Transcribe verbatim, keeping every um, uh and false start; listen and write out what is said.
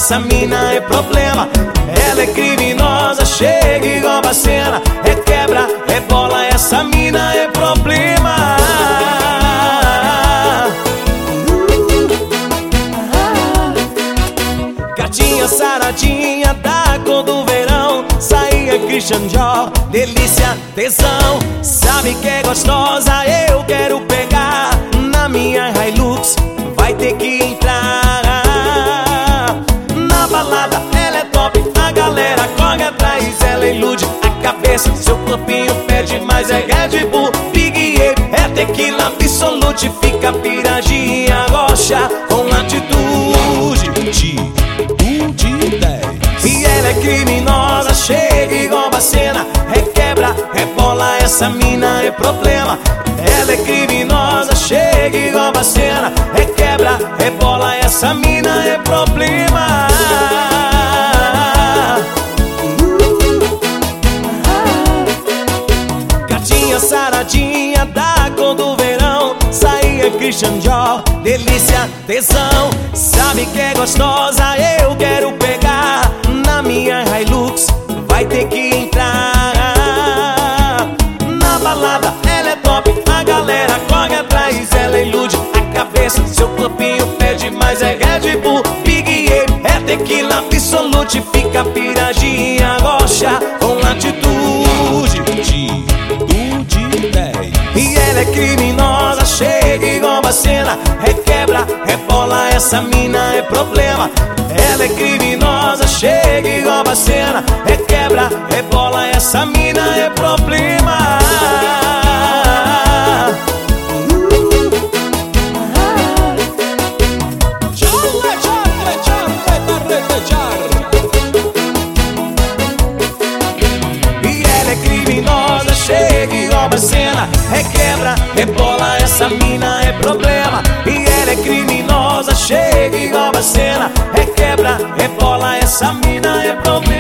essa mina é problema. Ela é criminosa, chega e rouba a cena. É quebra, é bola, essa mina é problema. Gatinha saradinha da cor do verão, saía Christian Dior, delícia, tesão. Sabe que é gostosa, eu quero pegar. Na minha Hilux vai ter que entrar. Na balada ela é top, a galera corre atrás. Ela ilude a cabeça, seu corpinho pede mais. É Red Bull, Big Ape, é tequila absolute. Fica piradinha, rocha com atitude. um de dez. E ela é criminosa, chega e rouba a cena. Requebra, rebola, essa mina é problema. Ela é criminosa, chega e rouba a cena. Requebra, rebola, essa mina é problema. Gatinha saradinha da cor do verão, saía Christian Dior, delícia, tesão. Sabe que é gostosa, eu quero pegar. Na minha Hilux vai ter que entrar. Na balada ela é top, a galera corre atrás. Ela ilude a cabeça, seu corpinho pede mais. É Red Bull, Big Ape, é tequila absolute. Fica piradinha, rocha com atitude. um de dez. E ela é criminosa, chega e rouba a cena. Requebra, rebola, essa mina é problema. Ela é criminosa, chega e rouba a cena. Requebra, rebola, essa mina é problema. E ela é criminosa, chega e rouba a cena. Requebra, rebola, essa mina é problema. E ela é criminosa, chega e rouba a cena. Requebra, rebola, essa mina é problema.